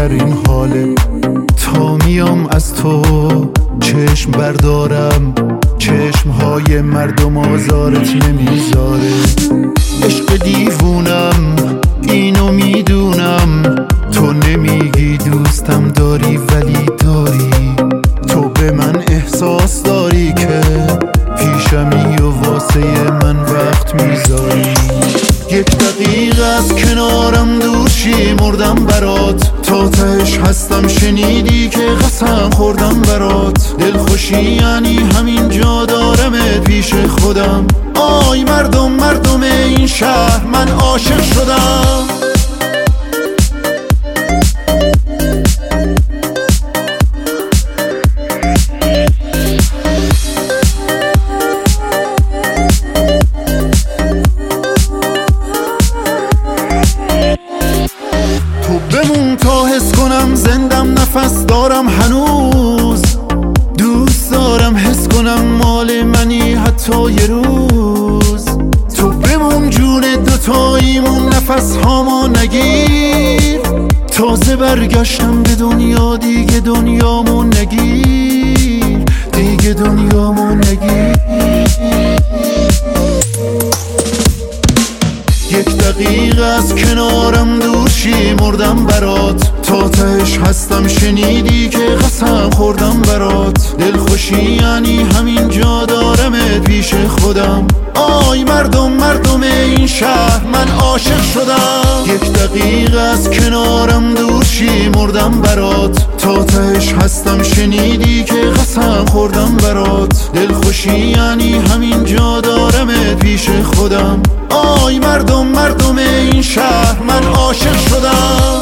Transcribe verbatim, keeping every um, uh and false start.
بهترین حاله. تا میام از تو چشم بردارم، چشمهای مردم آزارت نمیذاره. عشق دیوونم اینو میدونم، تو نمیگی دوستم داری ولی داری. تو به من احساس داری که پیشمی و واسه من وقت میذاری. یک دقیقه از کنارم دور شی مردم برات، تا تهش هستم شنیدی که قسم خوردم برات. دلخوشی یعنی همین جا دارمت پیش خودم. آی مردم مردم این شهر من عاشق شدم. تو بمون تا حس کنم زندم نفس دارم هنوز. دوست دارم حس کنم مال منی حتی یه روز. تو بمون جون دوتاییمون نفس هامو نگیر. تازه برگشتم به دنیا دیگه دنیامو نگیر، دیگه دنیامو نگیر. یک دقیقه از کنارم دور شی مردم برات، تا تهش هستم شنیدی که قسم خوردم برات. دلخوشی یعنی همین جا دارمت پیش خودم. آی مردم مردم این شهر من عاشق شدم. یک دقیقه از کنارم دور شی مردم برات، تا تهش هستم شنیدی که قسم خوردم برات. دلخوشی یعنی همین جا دارمت پیش خودم. آی مردم مردم این شهر من عاشق شدم.